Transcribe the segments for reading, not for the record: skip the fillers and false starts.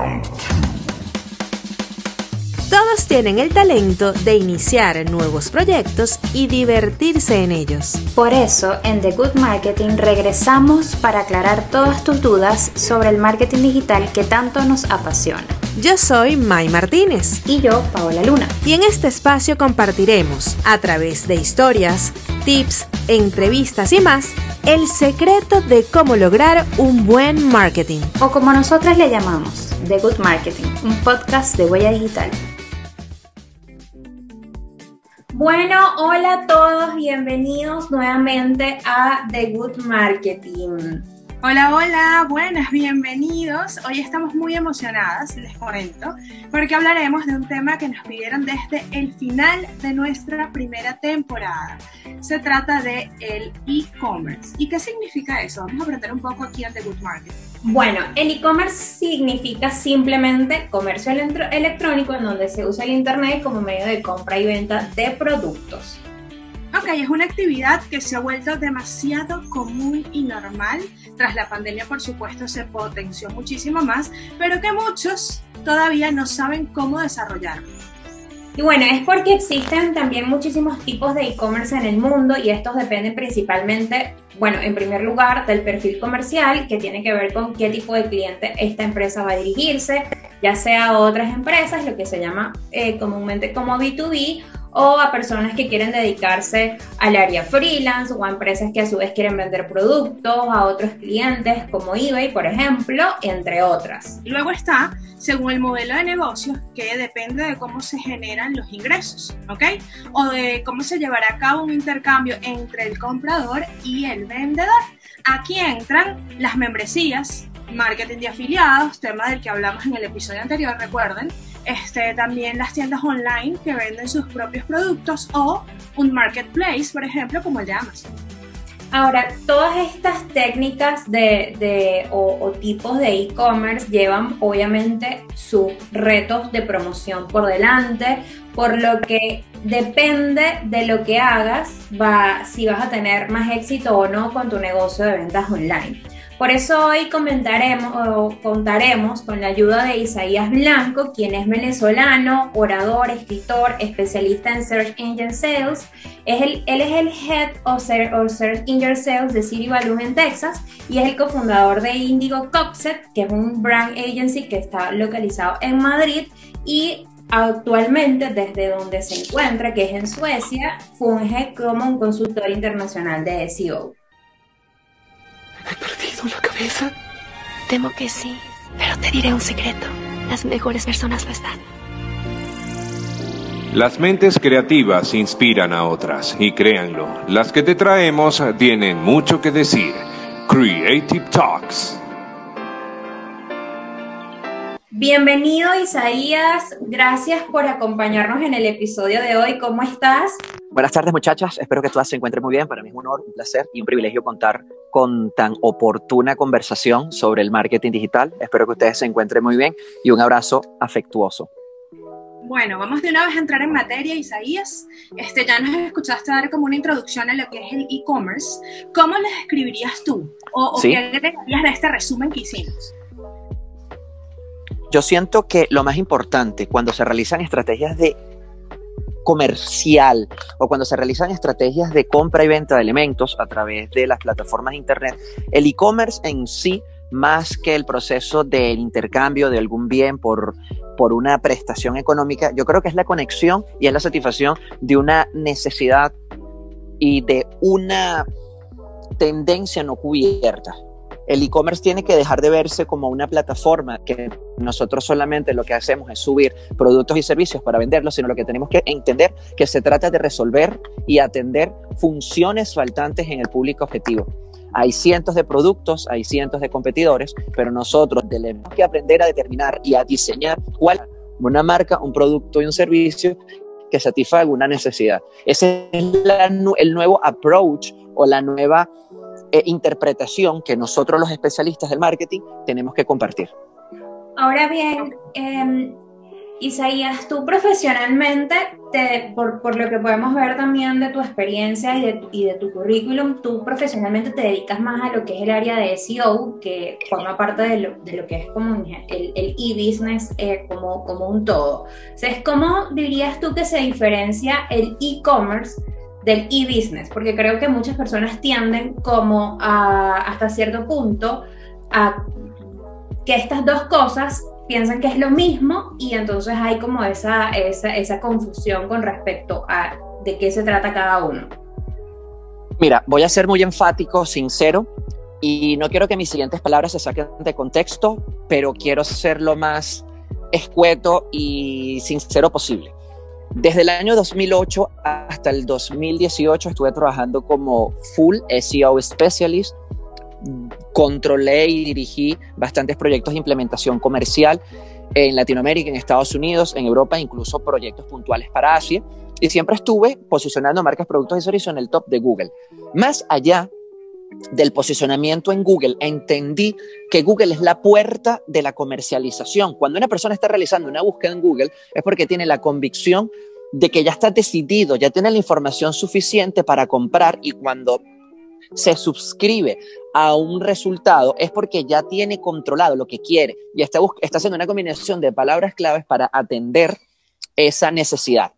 Todos tienen el talento de iniciar nuevos proyectos y divertirse en ellos. Por eso, en The Good Marketing regresamos para aclarar todas tus dudas sobre el marketing digital que tanto nos apasiona. Yo soy May Martínez. Y yo, Paola Luna. Y en este espacio compartiremos, a través de historias, tips, entrevistas y más, el secreto de cómo lograr un buen marketing. O como nosotras le llamamos, The Good Marketing, un podcast de huella digital. Bueno, hola a todos, bienvenidos nuevamente a The Good Marketing. Hola, buenas, bienvenidos. Hoy estamos muy emocionadas, les comento, porque hablaremos de un tema que nos pidieron desde el final de nuestra primera temporada. Se trata de el e-commerce. ¿Y qué significa eso? Vamos a aprender un poco aquí en The Good Marketing. Bueno, el e-commerce significa simplemente comercio electrónico en donde se usa el internet como medio de compra y venta de productos. Ok, es una actividad que se ha vuelto demasiado común y normal. Tras la pandemia, por supuesto, se potenció muchísimo más, pero que muchos todavía no saben cómo desarrollarlo. Y bueno, es porque existen también muchísimos tipos de e-commerce en el mundo y estos dependen principalmente, bueno, en primer lugar, del perfil comercial, que tiene que ver con qué tipo de cliente esta empresa va a dirigirse, ya sea a otras empresas, lo que se llama comúnmente como B2B, o a personas que quieren dedicarse al área freelance o a empresas que a su vez quieren vender productos a otros clientes como eBay, por ejemplo, entre otras. Luego está, según el modelo de negocios, que depende de cómo se generan los ingresos, ¿ok? O de cómo se llevará a cabo un intercambio entre el comprador y el vendedor. Aquí entran las membresías, marketing de afiliados, tema del que hablamos en el episodio anterior, recuerden. También las tiendas online que venden sus propios productos o un marketplace, por ejemplo, como el de Amazon. Ahora, todas estas técnicas o tipos de e-commerce llevan obviamente sus retos de promoción por delante, por lo que depende de lo que hagas, si vas a tener más éxito o no con tu negocio de ventas online. Por eso hoy contaremos con la ayuda de Isaías Blanco, quien es venezolano, orador, escritor, especialista en Search Engine Sales. Él es el Head of Search Engine Sales de City Balloon en Texas y es el cofundador de Indigo Concept, que es un brand agency que está localizado en Madrid y actualmente desde donde se encuentra, que es en Suecia, funge como un consultor internacional de SEO. ¿He perdido la cabeza? Temo que sí, pero te diré un secreto. Las mejores personas lo están. Las mentes creativas inspiran a otras, y créanlo, las que te traemos tienen mucho que decir. Creative Talks. Bienvenido, Isaías. Gracias por acompañarnos en el episodio de hoy. ¿Cómo estás? Buenas tardes, muchachas. Espero que todas se encuentren muy bien. Para mí es un honor, un placer y un privilegio contar con tan oportuna conversación sobre el marketing digital. Espero que ustedes se encuentren muy bien y un abrazo afectuoso. Bueno, vamos de una vez a entrar en materia, Isaías. Ya nos escuchaste dar como una introducción a lo que es el e-commerce. ¿Cómo lo describirías tú? ¿Sí? ¿Qué agregarías de este resumen que hicimos? Yo siento que lo más importante cuando se realizan estrategias de comercial o cuando se realizan estrategias de compra y venta de elementos a través de las plataformas de internet, el e-commerce en sí, más que el proceso del intercambio de algún bien por una prestación económica, yo creo que es la conexión y es la satisfacción de una necesidad y de una tendencia no cubierta. El e-commerce tiene que dejar de verse como una plataforma que nosotros solamente lo que hacemos es subir productos y servicios para venderlos, sino lo que tenemos que entender que se trata de resolver y atender funciones faltantes en el público objetivo. Hay cientos de productos, hay cientos de competidores, pero nosotros tenemos que aprender a determinar y a diseñar cuál es una marca, un producto y un servicio que satisfaga una necesidad. Ese es el nuevo approach o la nueva interpretación que nosotros los especialistas del marketing tenemos que compartir. Ahora bien, Isaías, tú profesionalmente, por lo que podemos ver también de tu experiencia y de tu currículum, tú profesionalmente te dedicas más a lo que es el área de SEO, que forma parte de lo que es como el e-business como un todo. O sea, ¿cómo dirías tú que se diferencia el e-commerce del e-business? Porque creo que muchas personas tienden como hasta cierto punto a que estas dos cosas piensan que es lo mismo y entonces hay como esa confusión con respecto a de qué se trata cada uno. Mira, voy a ser muy enfático, sincero, y no quiero que mis siguientes palabras se saquen de contexto, pero quiero ser lo más escueto y sincero posible. Desde el año 2008 hasta el 2018 estuve trabajando como full SEO specialist. Controlé y dirigí bastantes proyectos de implementación comercial en Latinoamérica, en Estados Unidos, en Europa, incluso proyectos puntuales para Asia, y siempre estuve posicionando marcas, productos y servicios en el top de Google. Más allá del posicionamiento en Google, entendí que Google es la puerta de la comercialización. Cuando una persona está realizando una búsqueda en Google es porque tiene la convicción de que ya está decidido, ya tiene la información suficiente para comprar, y cuando se suscribe a un resultado es porque ya tiene controlado lo que quiere y está haciendo una combinación de palabras claves para atender esa necesidad.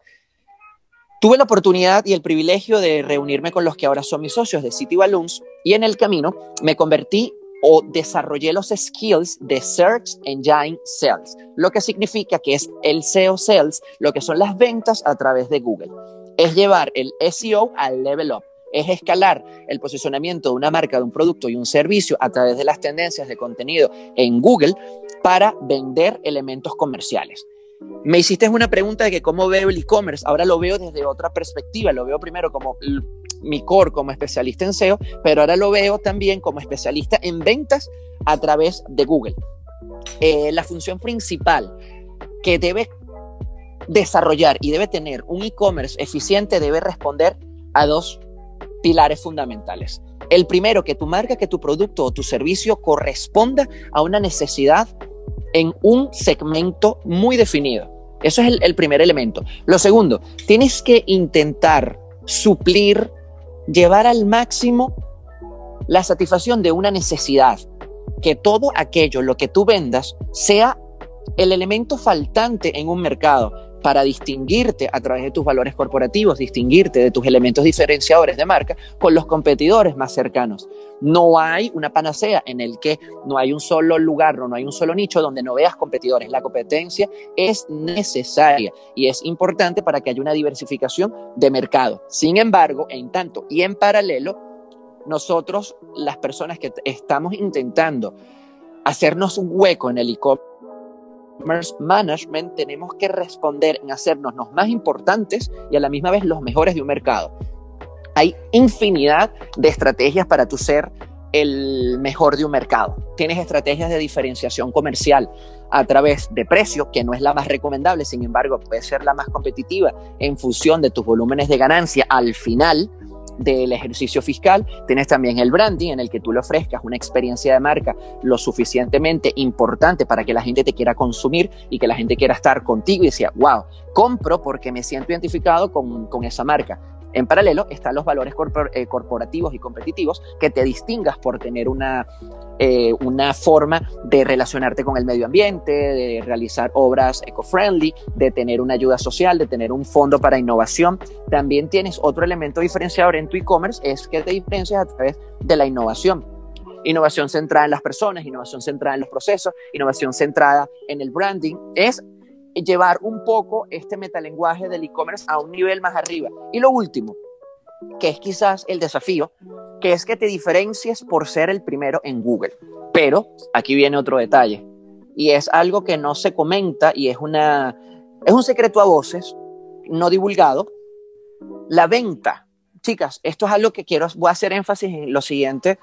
Tuve la oportunidad y el privilegio de reunirme con los que ahora son mis socios de City Balloons, y en el camino me convertí o desarrollé los skills de Search Engine Sales, lo que significa que es el SEO Sales, lo que son las ventas a través de Google. Es llevar el SEO al level up. Es escalar el posicionamiento de una marca, de un producto y un servicio a través de las tendencias de contenido en Google para vender elementos comerciales. Me hiciste una pregunta de que cómo veo el e-commerce. Ahora lo veo desde otra perspectiva. Lo veo primero como mi core como especialista en SEO, pero ahora lo veo también como especialista en ventas a través de Google. La función principal que debe desarrollar y debe tener un e-commerce eficiente debe responder a dos pilares fundamentales. El primero, que tu marca, que tu producto o tu servicio corresponda a una necesidad en un segmento muy definido. Eso es el primer elemento. Lo segundo, tienes que intentar suplir, llevar al máximo la satisfacción de una necesidad, que todo aquello, lo que tú vendas, sea el elemento faltante en un mercado para distinguirte a través de tus valores corporativos, distinguirte de tus elementos diferenciadores de marca con los competidores más cercanos. No hay una panacea en el que no hay un solo lugar, no hay un solo nicho donde no veas competidores. La competencia es necesaria y es importante para que haya una diversificación de mercado. Sin embargo, en tanto y en paralelo, nosotros, las personas que estamos intentando hacernos un hueco en el e-commerce management, tenemos que responder en hacernos los más importantes y a la misma vez los mejores de un mercado. Hay infinidad de estrategias para tú ser el mejor de un mercado. Tienes estrategias de diferenciación comercial a través de precio, que no es la más recomendable, sin embargo puede ser la más competitiva en función de tus volúmenes de ganancia al final del ejercicio fiscal. Tienes también el branding, en el que tú le ofrezcas una experiencia de marca lo suficientemente importante para que la gente te quiera consumir y que la gente quiera estar contigo y decía, wow, compro porque me siento identificado con esa marca. En paralelo están los valores corporativos y competitivos, que te distingas por tener una forma de relacionarte con el medio ambiente, de realizar obras eco-friendly, de tener una ayuda social, de tener un fondo para innovación. También tienes otro elemento diferenciador en tu e-commerce, es que te diferencias a través de la innovación. Innovación centrada en las personas, innovación centrada en los procesos, innovación centrada en el branding. Es llevar un poco este metalenguaje del e-commerce a un nivel más arriba. Y lo último, que es quizás el desafío, que es que te diferencies por ser el primero en Google. Pero aquí viene otro detalle, y es algo que no se comenta y es un secreto a voces, no divulgado. La venta, chicas, esto es algo que voy a hacer énfasis en lo siguiente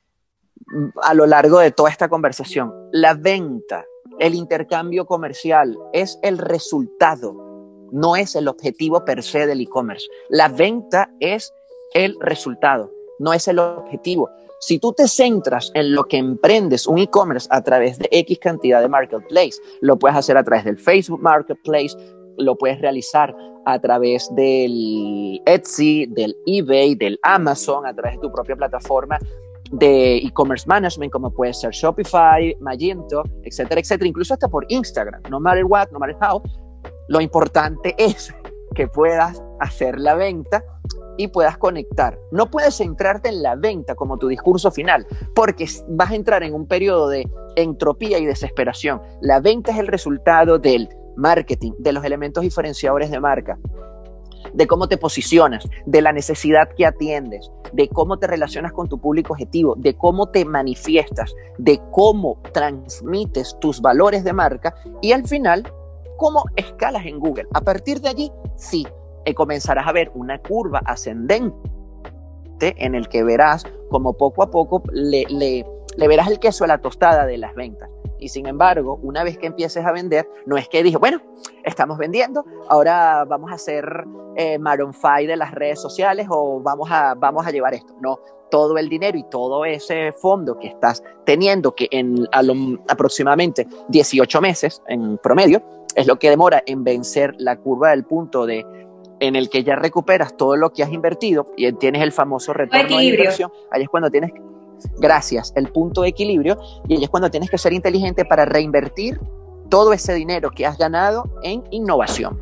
a lo largo de toda esta conversación. La venta, el intercambio comercial es el resultado, no es el objetivo per se del e-commerce. La venta es el resultado, no es el objetivo. Si tú te centras en lo que emprendes un e-commerce a través de X cantidad de marketplace, lo puedes hacer a través del Facebook Marketplace, lo puedes realizar a través del Etsy, del eBay, del Amazon, a través de tu propia plataforma de e-commerce management, como puede ser Shopify, Magento, etcétera, etcétera, incluso hasta por Instagram. No matter what, no matter how, lo importante es que puedas hacer la venta y puedas conectar. No puedes centrarte en la venta como tu discurso final, porque vas a entrar en un periodo de entropía y desesperación. La venta es el resultado del marketing, de los elementos diferenciadores de marca, de cómo te posicionas, de la necesidad que atiendes, de cómo te relacionas con tu público objetivo, de cómo te manifiestas, de cómo transmites tus valores de marca y al final, cómo escalas en Google. A partir de allí, sí, comenzarás a ver una curva ascendente en el que verás como poco a poco le verás el queso a la tostada de las ventas. Y sin embargo, una vez que empieces a vender, no es que dije, bueno, estamos vendiendo, ahora vamos a hacer Maroon 5 de las redes sociales o vamos a llevar esto. No, todo el dinero y todo ese fondo que estás teniendo, que en aproximadamente 18 meses en promedio, es lo que demora en vencer la curva del punto en el que ya recuperas todo lo que has invertido y tienes el famoso retorno de inversión. Ahí es cuando tienes... Gracias, el punto de equilibrio, y ahí es cuando tienes que ser inteligente para reinvertir todo ese dinero que has ganado en innovación.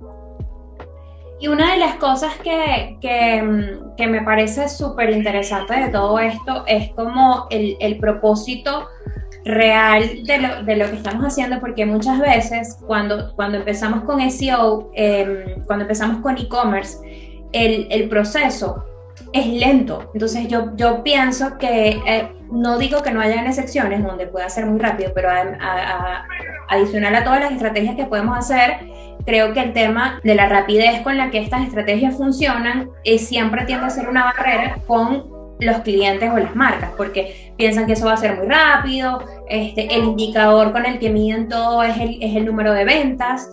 Y una de las cosas que me parece súper interesante de todo esto es como el propósito real de lo que estamos haciendo, porque muchas veces cuando empezamos con SEO, cuando empezamos con e-commerce, el proceso es lento. Entonces yo pienso que, no digo que no hayan excepciones donde pueda ser muy rápido, pero adicional a todas las estrategias que podemos hacer, creo que el tema de la rapidez con la que estas estrategias funcionan siempre tiende a ser una barrera con los clientes o las marcas, porque piensan que eso va a ser muy rápido, el indicador con el que miden todo es el número de ventas,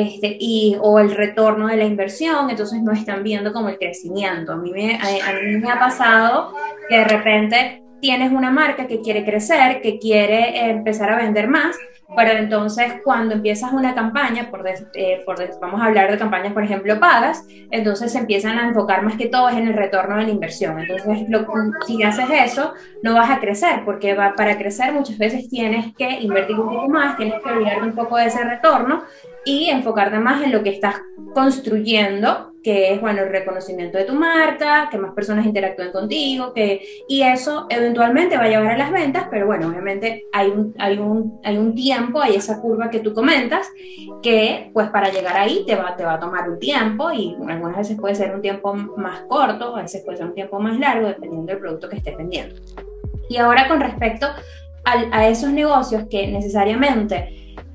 o el retorno de la inversión, entonces no están viendo como el crecimiento. A mí me ha pasado que de repente tienes una marca que quiere crecer, que quiere empezar a vender más, pero entonces cuando empiezas una campaña, vamos a hablar de campañas, por ejemplo, pagas, entonces se empiezan a enfocar más que todo en el retorno de la inversión. Entonces, si haces eso, no vas a crecer, porque para crecer muchas veces tienes que invertir un poco más, tienes que olvidarte un poco de ese retorno y enfocarte más en lo que estás construyendo, que es, bueno, el reconocimiento de tu marca, que más personas interactúen contigo, y eso eventualmente va a llevar a las ventas, pero bueno, obviamente hay un tiempo, hay esa curva que tú comentas, que pues para llegar ahí te va a tomar un tiempo, y algunas veces puede ser un tiempo más corto, a veces puede ser un tiempo más largo, dependiendo del producto que estés vendiendo. Y ahora con respecto a esos negocios que necesariamente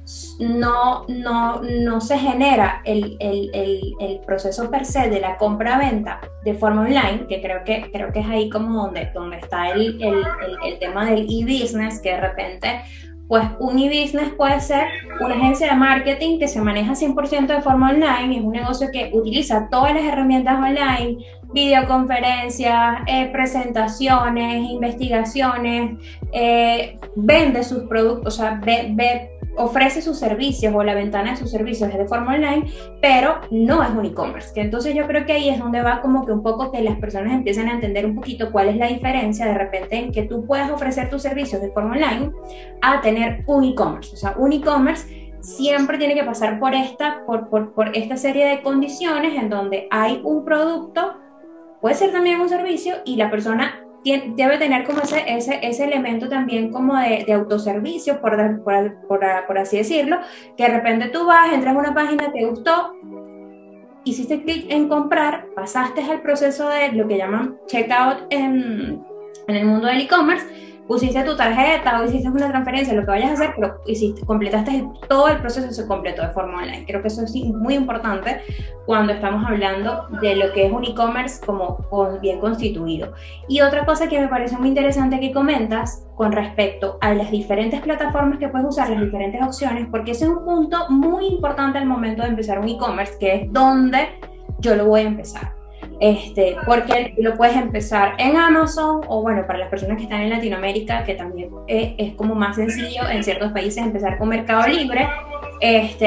no se genera el proceso per se de la compra-venta de forma online, que creo que es ahí como donde está el tema del e-business, que de repente, pues un e-business puede ser una agencia de marketing que se maneja 100% de forma online, es un negocio que utiliza todas las herramientas online, videoconferencias, presentaciones, investigaciones, vende sus productos, o sea, ofrece sus servicios o la ventana de sus servicios de forma online, pero no es un e-commerce. Que entonces yo creo que ahí es donde va como que un poco que las personas empiezan a entender un poquito cuál es la diferencia de repente en que tú puedas ofrecer tus servicios de forma online a tener un e-commerce. O sea, un e-commerce siempre tiene que pasar por esta serie de condiciones en donde hay un producto, puede ser también un servicio, y la persona debe tener como ese elemento también como de autoservicio, por así decirlo, que de repente tú vas, entras a una página, te gustó, hiciste clic en comprar, pasaste al proceso de lo que llaman checkout en el mundo del e-commerce, pusiste tu tarjeta o hiciste una transferencia, lo que vayas a hacer, pero completaste todo el proceso, se completó de forma online. Creo que eso es muy importante cuando estamos hablando de lo que es un e-commerce como bien constituido. Y otra cosa que me parece muy interesante que comentas con respecto a las diferentes plataformas que puedes usar, las diferentes opciones, porque ese es un punto muy importante al momento de empezar un e-commerce, que es donde yo lo voy a empezar. Porque lo puedes empezar en Amazon, o bueno, para las personas que están en Latinoamérica, que también es como más sencillo en ciertos países empezar con Mercado Libre,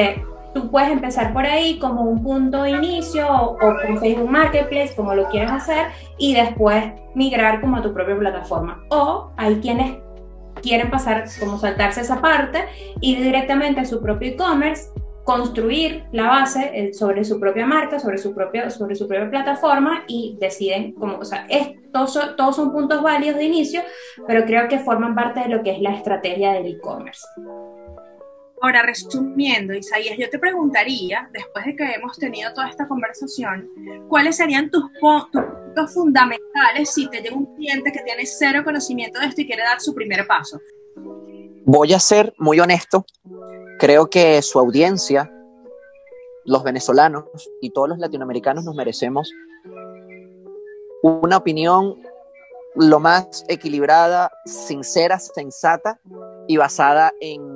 tú puedes empezar por ahí como un punto de inicio o con Facebook Marketplace, como lo quieras hacer, y después migrar como a tu propia plataforma. O hay quienes quieren pasar, como saltarse esa parte, ir directamente a su propio e-commerce, construir la base sobre su propia marca, sobre su propia plataforma, y deciden como, o sea, todos son puntos válidos de inicio, pero creo que forman parte de lo que es la estrategia del e-commerce. Ahora, resumiendo, Isaías, yo te preguntaría, después de que hemos tenido toda esta conversación, ¿cuáles serían tus puntos fundamentales si te llega un cliente que tiene cero conocimiento de esto y quiere dar su primer paso? Voy a ser muy honesto. Creo que su audiencia, los venezolanos y todos los latinoamericanos, nos merecemos una opinión lo más equilibrada, sincera, sensata y basada en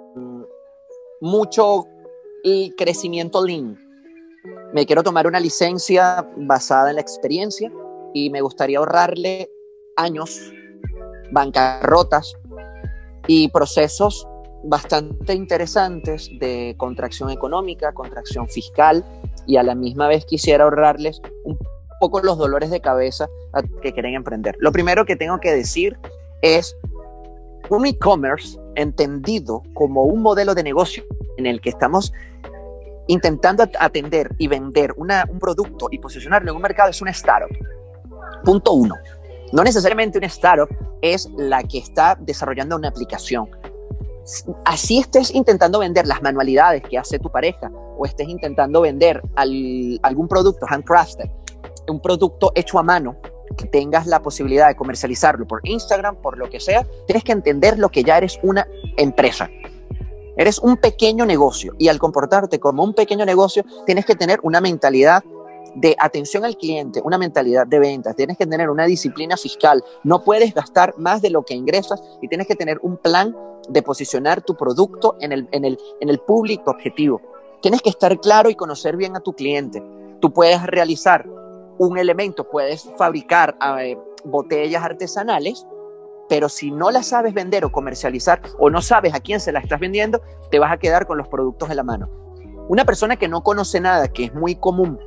mucho crecimiento lean. Me quiero tomar una licencia basada en la experiencia y me gustaría ahorrarle años, bancarrotas y procesos bastante interesantes de contracción económica, contracción fiscal, y a la misma vez quisiera ahorrarles un poco los dolores de cabeza a que quieren emprender. Lo primero que tengo que decir es un e-commerce entendido como un modelo de negocio en el que estamos intentando atender y vender un producto y posicionarlo en un mercado es una startup. Punto 1. No necesariamente una startup es la que está desarrollando una aplicación. Así estés intentando vender las manualidades que hace tu pareja o estés intentando vender algún producto handcrafted, un producto hecho a mano, que tengas la posibilidad de comercializarlo por Instagram, por lo que sea, tienes que entender lo que ya eres una empresa. Eres un pequeño negocio y al comportarte como un pequeño negocio tienes que tener una mentalidad de atención al cliente, una mentalidad de ventas, tienes que tener una disciplina fiscal, no puedes gastar más de lo que ingresas y tienes que tener un plan de posicionar tu producto en el público objetivo. Tienes que estar claro y conocer bien a tu cliente. Tú puedes realizar un elemento, puedes fabricar botellas artesanales, pero si no las sabes vender o comercializar o no sabes a quién se las estás vendiendo, te vas a quedar con los productos de la mano. Una persona que no conoce nada, que es muy común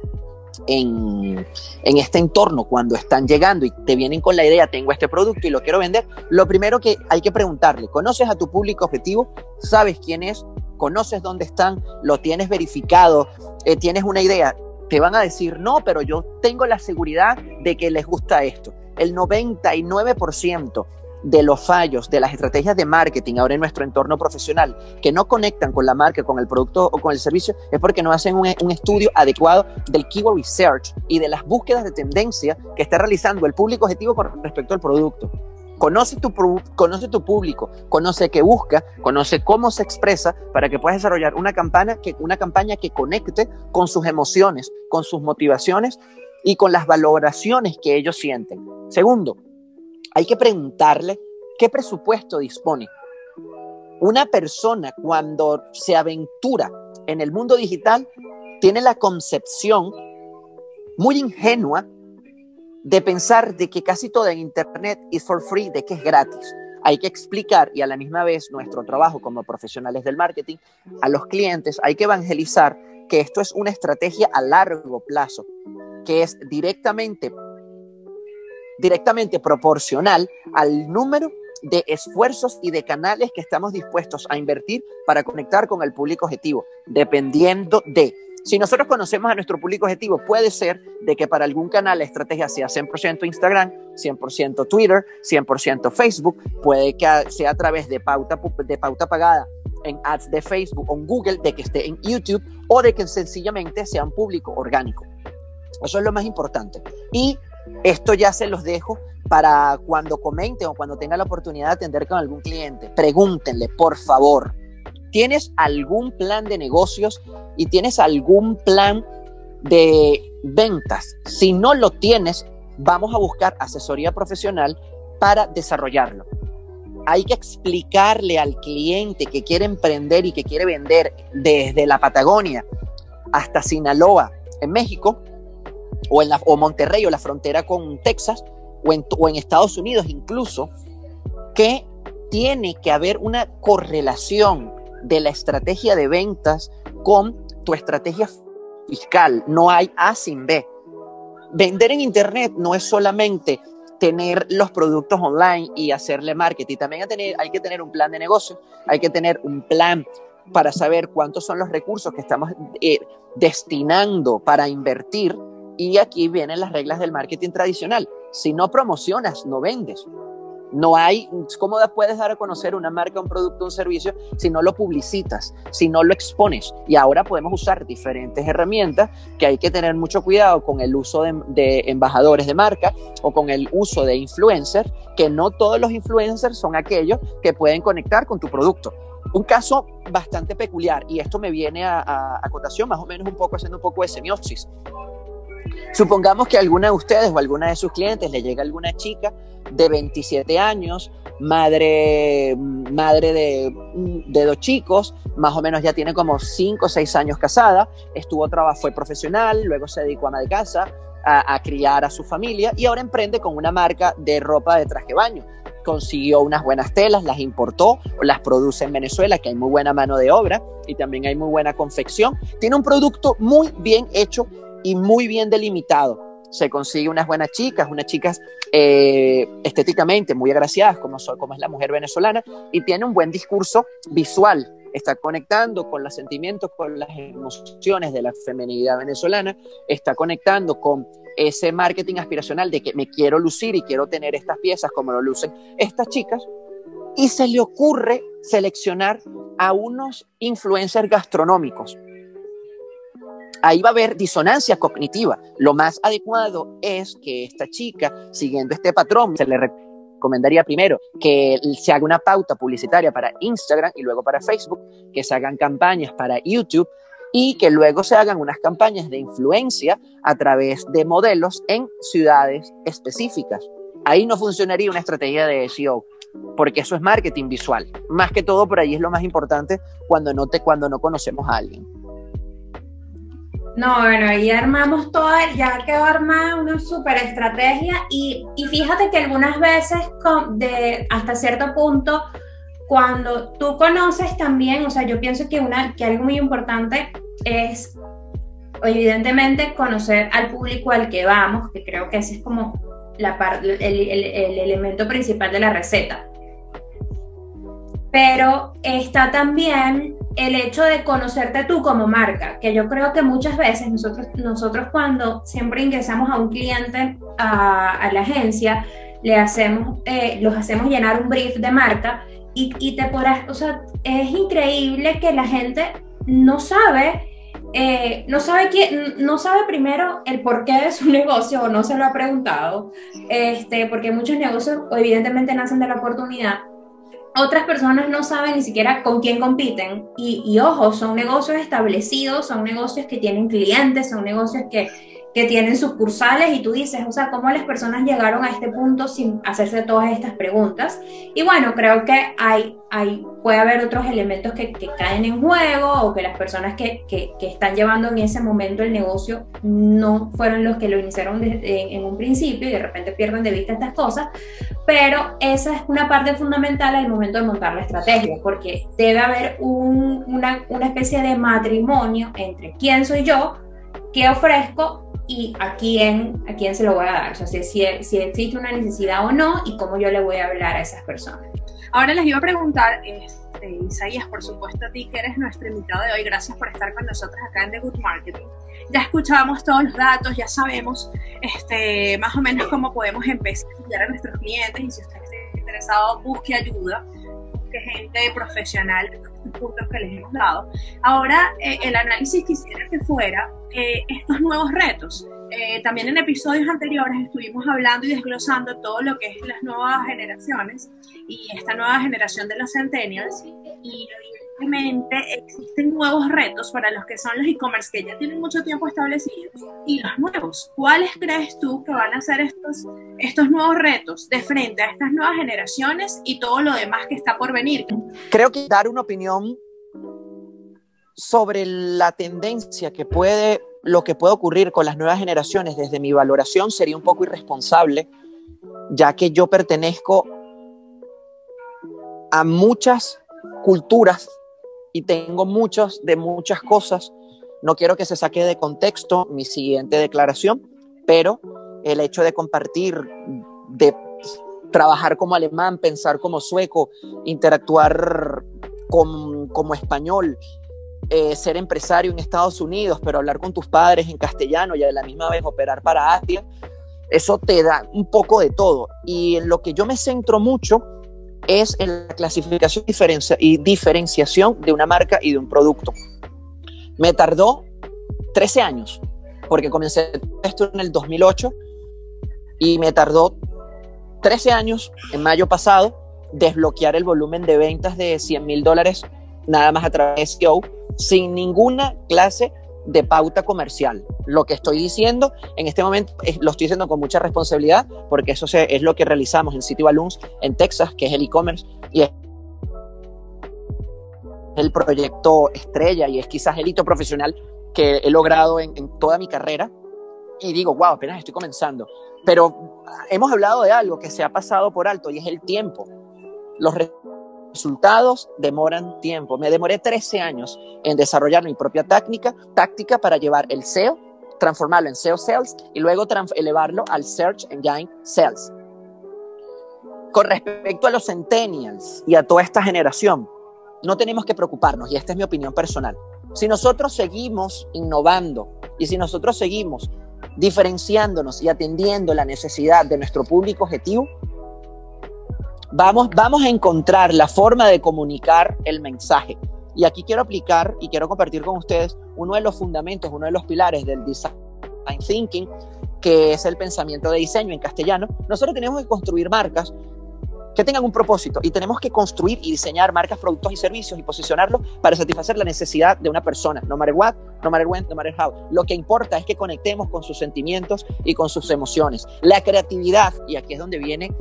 en este entorno cuando están llegando y te vienen con la idea, tengo este producto y lo quiero vender, lo primero que hay que preguntarle, ¿conoces a tu público objetivo? ¿Sabes quién es? ¿Conoces dónde están? ¿Lo tienes verificado? ¿Tienes una idea? Te van a decir, no, pero yo tengo la seguridad de que les gusta esto. El 99% de los fallos de las estrategias de marketing ahora en nuestro entorno profesional que no conectan con la marca, con el producto o con el servicio es porque no hacen un estudio adecuado del keyword research y de las búsquedas de tendencia que está realizando el público objetivo con respecto al producto. Conoce tu público, conoce qué busca, conoce cómo se expresa para que puedas desarrollar una campaña que conecte con sus emociones, con sus motivaciones y con las valoraciones que ellos sienten. Segundo, hay que preguntarle qué presupuesto dispone. Una persona cuando se aventura en el mundo digital tiene la concepción muy ingenua de pensar de que casi todo en internet es for free, de que es gratis. Hay que explicar, y a la misma vez nuestro trabajo como profesionales del marketing, a los clientes hay que evangelizar que esto es una estrategia a largo plazo, que es directamente proporcional al número de esfuerzos y de canales que estamos dispuestos a invertir para conectar con el público objetivo, dependiendo de... Si nosotros conocemos a nuestro público objetivo, puede ser de que para algún canal la estrategia sea 100% Instagram, 100% Twitter, 100% Facebook, puede que sea a través de pauta pagada en ads de Facebook o en Google, de que esté en YouTube o de que sencillamente sea un público orgánico. Eso es lo más importante. Y esto ya se los dejo para cuando comenten o cuando tengan la oportunidad de atender con algún cliente. Pregúntenle, por favor, ¿tienes algún plan de negocios y tienes algún plan de ventas? Si no lo tienes, vamos a buscar asesoría profesional para desarrollarlo. Hay que explicarle al cliente que quiere emprender y que quiere vender desde la Patagonia hasta Sinaloa, en México, o Monterrey, o la frontera con Texas, o en Estados Unidos incluso, que tiene que haber una correlación de la estrategia de ventas con tu estrategia fiscal. No hay A sin B. Vender en Internet no es solamente tener los productos online y hacerle marketing. También hay que tener un plan de negocio, hay que tener un plan para saber cuántos son los recursos que estamos destinando para invertir. Y aquí vienen las reglas del marketing tradicional. Si no promocionas, no vendes. No hay, ¿cómo puedes dar a conocer una marca, un producto, un servicio si no lo publicitas, si no lo expones? Y ahora podemos usar diferentes herramientas que hay que tener mucho cuidado con el uso de embajadores de marca o con el uso de influencers, que no todos los influencers son aquellos que pueden conectar con tu producto. Un caso bastante peculiar, y esto me viene a acotación más o menos haciendo un poco de semiosis. Supongamos que alguna de ustedes o alguna de sus clientes le llega alguna chica de 27 años, madre de 2 chicos, más o menos ya tiene como 5 o 6 años casada, fue profesional, luego se dedicó a ama de casa, a criar a su familia y ahora emprende con una marca de ropa de traje de baño. Consiguió unas buenas telas, las importó, las produce en Venezuela, que hay muy buena mano de obra y también hay muy buena confección. Tiene un producto muy bien hecho y muy bien delimitado. Se consigue unas buenas chicas estéticamente muy agraciadas, como es la mujer venezolana, y tiene un buen discurso visual. Está conectando con los sentimientos, con las emociones de la feminidad venezolana, está conectando con ese marketing aspiracional de que me quiero lucir y quiero tener estas piezas como lo lucen estas chicas, y se le ocurre seleccionar a unos influencers gastronómicos. Ahí va a haber disonancia cognitiva. Lo más adecuado es que esta chica, siguiendo este patrón, se le recomendaría primero que se haga una pauta publicitaria para Instagram y luego para Facebook, que se hagan campañas para YouTube y que luego se hagan unas campañas de influencia a través de modelos en ciudades específicas. Ahí no funcionaría una estrategia de SEO, porque eso es marketing visual. Más que todo, por ahí es lo más importante cuando no conocemos a alguien. No, bueno, ahí armamos ya quedó armada una súper estrategia y fíjate que algunas veces hasta cierto punto, cuando tú conoces también, o sea, yo pienso que algo muy importante es evidentemente conocer al público al que vamos, que creo que ese es como el elemento principal de la receta. Pero está también el hecho de conocerte tú como marca, que yo creo que muchas veces nosotros cuando siempre ingresamos a un cliente a la agencia, los hacemos llenar un brief de marca y o sea, es increíble que la gente no sabe primero el porqué de su negocio o no se lo ha preguntado, porque muchos negocios evidentemente nacen de la oportunidad. Otras personas no saben ni siquiera con quién compiten y ojo, son negocios establecidos, son negocios que tienen clientes, son negocios que tienen sucursales y tú dices, o sea, ¿cómo las personas llegaron a este punto sin hacerse todas estas preguntas? Y bueno, creo que puede haber otros elementos que caen en juego o que las personas que están llevando en ese momento el negocio no fueron los que lo iniciaron en un principio y de repente pierden de vista estas cosas, pero esa es una parte fundamental al momento de montar la estrategia, porque debe haber una especie de matrimonio entre quién soy yo, qué ofrezco y a quién se lo voy a dar, o sea, si existe una necesidad o no y cómo yo le voy a hablar a esas personas. Ahora les iba a preguntar, Isaías, por supuesto a ti que eres nuestro invitado de hoy, gracias por estar con nosotros acá en The Good Marketing. Ya escuchamos todos los datos, ya sabemos más o menos cómo podemos empezar a estudiar a nuestros clientes y si usted está interesado, busque ayuda, busque gente profesional de estos puntos que les hemos dado. Ahora, el análisis quisiera que fuera estos nuevos retos. También en episodios anteriores estuvimos hablando y desglosando todo lo que es las nuevas generaciones y esta nueva generación de los centennials y evidentemente existen nuevos retos para los que son los e-commerce que ya tienen mucho tiempo establecidos y los nuevos. ¿Cuáles crees tú que van a ser estos nuevos retos de frente a estas nuevas generaciones y todo lo demás que está por venir? Creo que dar una opinión sobre la tendencia lo que puede ocurrir con las nuevas generaciones desde mi valoración sería un poco irresponsable, ya que yo pertenezco a muchas culturas y tengo muchas cosas. No quiero que se saque de contexto mi siguiente declaración, pero el hecho de compartir, de trabajar como alemán, pensar como sueco, interactuar como español, ser empresario en Estados Unidos, pero hablar con tus padres en castellano y a la misma vez operar para Asia, eso te da un poco de todo. Y en lo que yo me centro mucho es en la clasificación y diferenciación de una marca y de un producto. Me tardó 13 años, porque comencé esto en el 2008 y me tardó 13 años, en mayo pasado, desbloquear el volumen de ventas de $100,000 nada más a través de SEO, sin ninguna clase de pauta comercial. Lo que estoy diciendo en este momento lo estoy diciendo con mucha responsabilidad, porque eso es lo que realizamos en City Balloons en Texas, que es el e-commerce, y es el proyecto estrella y es quizás el hito profesional que he logrado en toda mi carrera. Y digo, wow, apenas estoy comenzando. Pero hemos hablado de algo que se ha pasado por alto y es el tiempo. Los resultados demoran tiempo. Me demoré 13 años en desarrollar mi propia táctica para llevar el SEO, transformarlo en SEO Sales y luego elevarlo al Search Engine Sales. Con respecto a los centennials y a toda esta generación, no tenemos que preocuparnos, y esta es mi opinión personal. Si nosotros seguimos innovando y si nosotros seguimos diferenciándonos y atendiendo la necesidad de nuestro público objetivo, vamos a encontrar la forma de comunicar el mensaje. Y aquí quiero aplicar y quiero compartir con ustedes uno de los fundamentos, uno de los pilares del design thinking, que es el pensamiento de diseño en castellano. Nosotros tenemos que construir marcas que tengan un propósito y tenemos que construir y diseñar marcas, productos y servicios y posicionarlos para satisfacer la necesidad de una persona, no matter what, no matter when, no matter how. Lo que importa es que conectemos con sus sentimientos y con sus emociones. La creatividad, y aquí es donde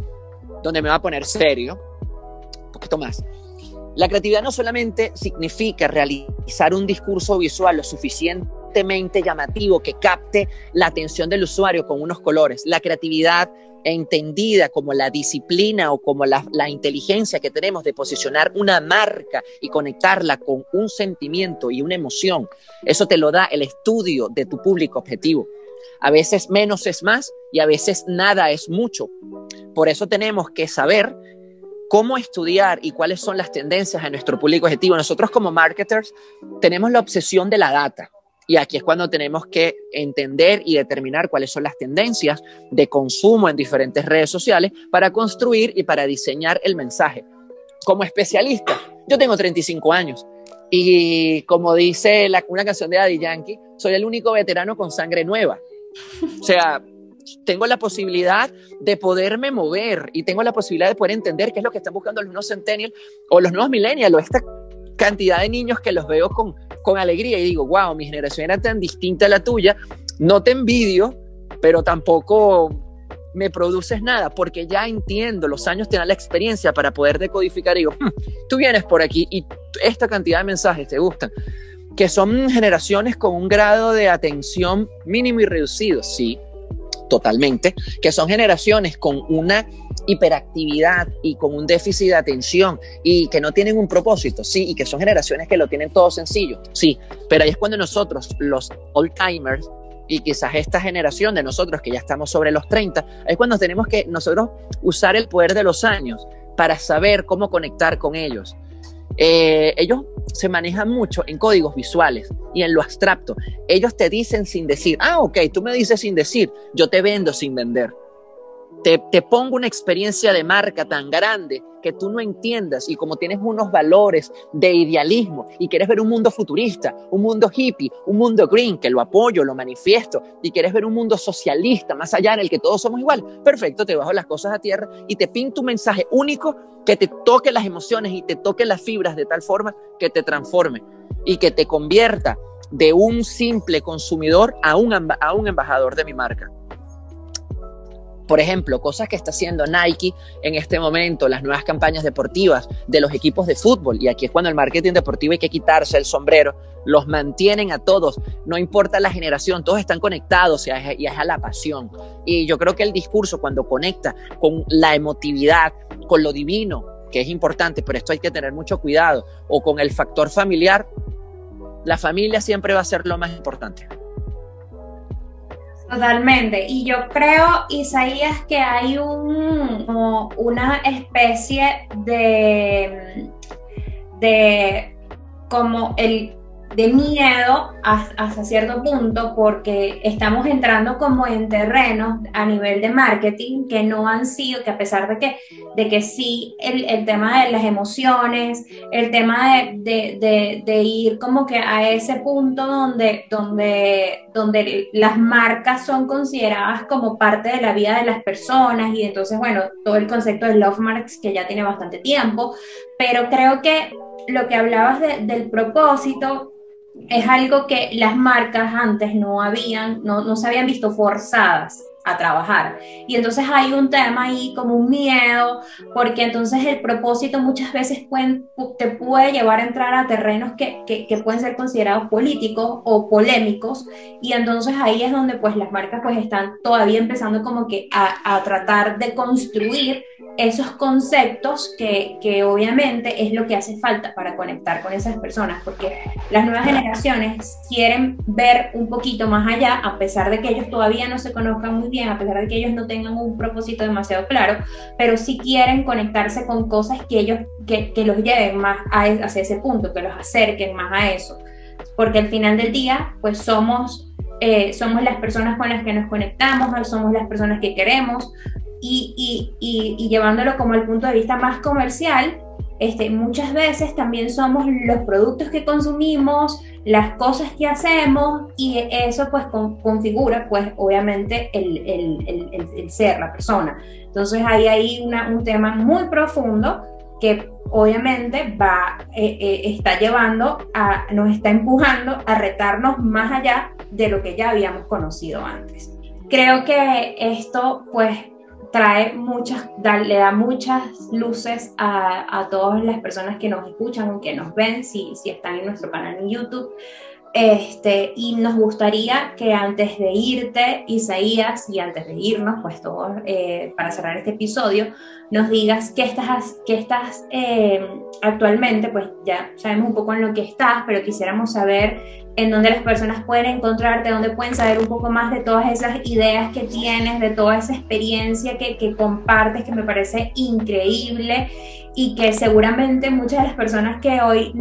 me va a poner serio, un poquito más. La creatividad no solamente significa realizar un discurso visual lo suficientemente llamativo que capte la atención del usuario con unos colores. La creatividad entendida como la disciplina o como la inteligencia que tenemos de posicionar una marca y conectarla con un sentimiento y una emoción, eso te lo da el estudio de tu público objetivo. A veces menos es más y a veces nada es mucho. Por eso tenemos que saber cómo estudiar y cuáles son las tendencias de nuestro público objetivo. Nosotros como marketers tenemos la obsesión de la data. Y aquí es cuando tenemos que entender y determinar cuáles son las tendencias de consumo en diferentes redes sociales para construir y para diseñar el mensaje. Como especialista, yo tengo 35 años y como dice una canción de Daddy Yankee, soy el único veterano con sangre nueva. O sea, tengo la posibilidad de poderme mover y tengo la posibilidad de poder entender qué es lo que están buscando los nuevos centennials o los nuevos millennials o esta cantidad de niños que los veo con alegría y digo, wow, mi generación era tan distinta a la tuya, no te envidio, pero tampoco me produces nada, porque ya entiendo, los años te dan la experiencia para poder decodificar y digo, tú vienes por aquí y esta cantidad de mensajes te gustan, que son generaciones con un grado de atención mínimo y reducido, sí, totalmente, que son generaciones con una hiperactividad y con un déficit de atención y que no tienen un propósito, sí, y que son generaciones que lo tienen todo sencillo, sí, pero ahí es cuando nosotros, los old timers, y quizás esta generación de nosotros que ya estamos sobre los 30, es cuando tenemos que nosotros usar el poder de los años para saber cómo conectar con ellos. Ellos se manejan mucho en códigos visuales y en lo abstracto. Ellos te dicen sin decir, ok, tú me dices sin decir, yo te vendo sin vender. Te pongo una experiencia de marca tan grande que tú no entiendas y como tienes unos valores de idealismo y quieres ver un mundo futurista, un mundo hippie, un mundo green, que lo apoyo, lo manifiesto, y quieres ver un mundo socialista más allá en el que todos somos igual, perfecto, te bajo las cosas a tierra y te pinto un mensaje único que te toque las emociones y te toque las fibras de tal forma que te transforme y que te convierta de un simple consumidor a un embajador de mi marca. Por ejemplo, cosas que está haciendo Nike en este momento, las nuevas campañas deportivas de los equipos de fútbol, y aquí es cuando el marketing deportivo hay que quitarse el sombrero, los mantienen a todos, no importa la generación, todos están conectados y es a la pasión. Y yo creo que el discurso cuando conecta con la emotividad, con lo divino, que es importante, pero esto hay que tener mucho cuidado, o con el factor familiar, la familia siempre va a ser lo más importante. Totalmente, y yo creo, Isaías, que hay como una especie de como de miedo hasta cierto punto, porque estamos entrando como en terrenos a nivel de marketing que no han sido, que a pesar de que sí, el tema de las emociones, el tema de ir como que a ese punto donde las marcas son consideradas como parte de la vida de las personas, y entonces, bueno, todo el concepto de Love Marks, que ya tiene bastante tiempo, pero creo que lo que hablabas del propósito es algo que las marcas antes no se habían visto forzadas a trabajar, y entonces hay un tema ahí como un miedo, porque entonces el propósito muchas veces te puede llevar a entrar a terrenos que pueden ser considerados políticos o polémicos, y entonces ahí es donde pues las marcas pues están todavía empezando como que a tratar de construir esos conceptos que obviamente es lo que hace falta para conectar con esas personas, porque las nuevas generaciones quieren ver un poquito más allá, a pesar de que ellos todavía no se conozcan muy bien, a pesar de que ellos no tengan un propósito demasiado claro, pero sí quieren conectarse con cosas que los lleven más hacia ese punto, que los acerquen más a eso, porque al final del día pues somos las personas con las que nos conectamos, somos las personas que queremos, y llevándolo como al punto de vista más comercial, muchas veces también somos los productos que consumimos, las cosas que hacemos, y eso pues configura pues obviamente el ser, la persona. Entonces ahí hay un tema muy profundo que obviamente nos está empujando a retarnos más allá de lo que ya habíamos conocido antes. Creo que esto pues le da muchas luces a todas las personas que nos escuchan o que nos ven, si están en nuestro canal en YouTube. Y nos gustaría que antes de irte, Isaías, y antes de irnos, pues todos, para cerrar este episodio, nos digas qué estás actualmente, pues ya sabemos un poco en lo que estás, pero quisiéramos saber en dónde las personas pueden encontrarte, dónde pueden saber un poco más de todas esas ideas que tienes, de toda esa experiencia que compartes, que me parece increíble, y que seguramente muchas de las personas que hoy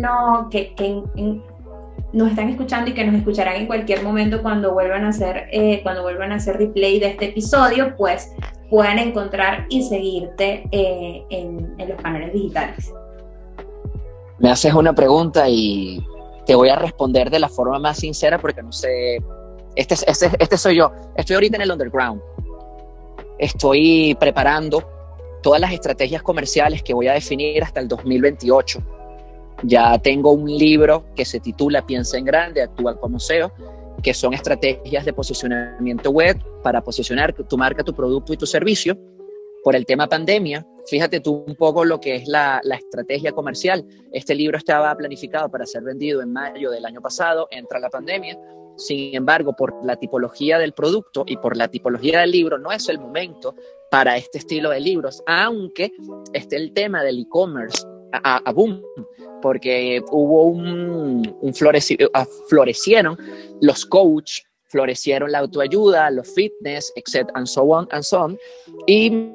nos están escuchando y que nos escucharán en cualquier momento cuando vuelvan a hacer replay de este episodio, pues puedan encontrar y seguirte en los canales digitales. Me haces una pregunta y te voy a responder de la forma más sincera, porque no sé, este soy yo. Estoy ahorita en el underground. Estoy preparando todas las estrategias comerciales que voy a definir hasta el 2028. Ya tengo un libro que se titula Piensa en grande, actúa como SEO, que son estrategias de posicionamiento web para posicionar tu marca, tu producto y tu servicio. Por el tema pandemia, fíjate tú un poco lo que es la estrategia comercial. Este libro estaba planificado para ser vendido en mayo del año pasado, entra la pandemia. Sin embargo, por la tipología del producto y por la tipología del libro, no es el momento para este estilo de libros, aunque esté el tema del e-commerce a boom, porque hubo florecieron los coach, florecieron la autoayuda, los fitness, etc. and so on, y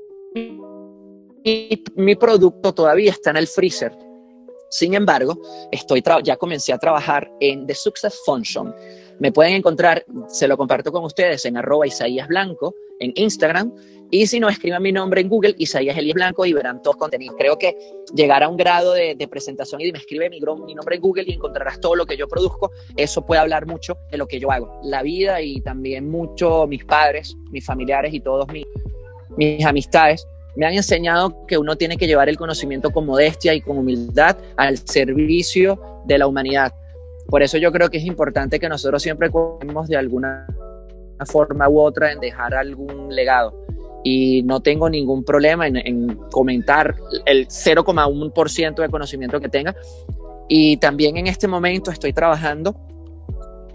mi producto todavía está en el freezer. Sin embargo, ya comencé a trabajar en The Success Function. Me pueden encontrar, se lo comparto con ustedes, en @IsaíasBlanco en Instagram, y si no, escriban mi nombre en Google, Isaías Elías Blanco, y verán todo contenido. Creo que llegar a un grado de presentación y me escribe mi nombre en Google y encontrarás todo lo que yo produzco. Eso puede hablar mucho de lo que yo hago. La vida, y también mucho mis padres, mis familiares y todos mis amistades me han enseñado que uno tiene que llevar el conocimiento con modestia y con humildad al servicio de la humanidad. Por eso yo creo que es importante que nosotros siempre cuidemos de alguna forma u otra en dejar algún legado. Y no tengo ningún problema en comentar el 0,1% de conocimiento que tenga. Y también en este momento estoy trabajando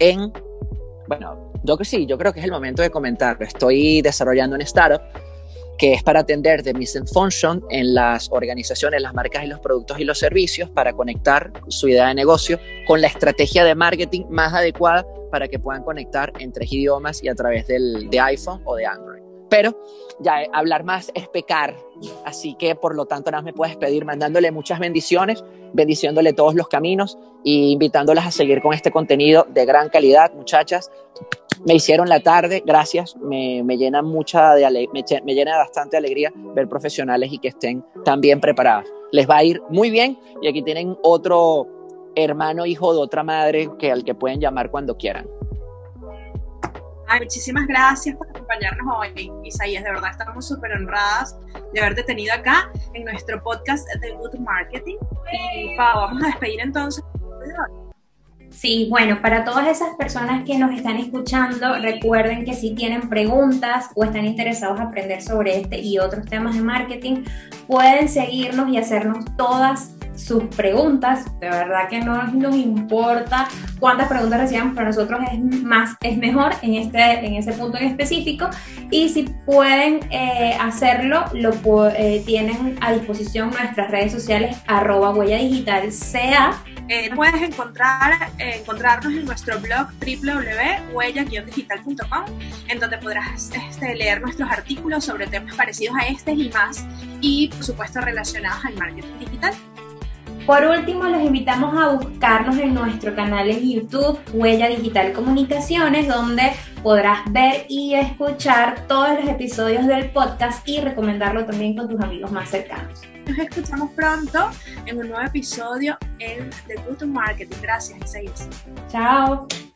yo creo que es el momento de comentarlo. Estoy desarrollando una startup que es para atender the mission function en las organizaciones, las marcas y los productos y los servicios, para conectar su idea de negocio con la estrategia de marketing más adecuada para que puedan conectar en 3 idiomas y a través de iPhone o de Android. Pero ya hablar más es pecar, así que por lo tanto nada más me puedes pedir mandándole muchas bendiciones, bendiciéndole todos los caminos e invitándolas a seguir con este contenido de gran calidad. Muchachas, me hicieron la tarde, gracias, me llena me llena bastante alegría ver profesionales y que estén tan bien preparadas. Les va a ir muy bien y aquí tienen otro hermano, hijo de otra madre al que pueden llamar cuando quieran. Ay, muchísimas gracias por acompañarnos hoy, Isaías. De verdad estamos súper honradas de haberte tenido acá en nuestro podcast de Good Marketing. Y Pau, vamos a despedir entonces. Sí, bueno, para todas esas personas que nos están escuchando, recuerden que si tienen preguntas o están interesados en aprender sobre este y otros temas de marketing, pueden seguirnos y hacernos todas sus preguntas. De verdad que no nos importa cuántas preguntas reciban, para nosotros es mejor en ese punto en específico. Y si pueden hacerlo, tienen a disposición nuestras redes sociales @huelladigitalca. Puedes encontrarnos en nuestro blog www.huella-digital.com, en donde podrás leer nuestros artículos sobre temas parecidos a este y más, y por supuesto relacionados al marketing digital. Por último, los invitamos a buscarnos en nuestro canal en YouTube, Huella Digital Comunicaciones, donde podrás ver y escuchar todos los episodios del podcast y recomendarlo también con tus amigos más cercanos. Nos escuchamos pronto en un nuevo episodio de Good Marketing. Gracias, Isaías. Chao.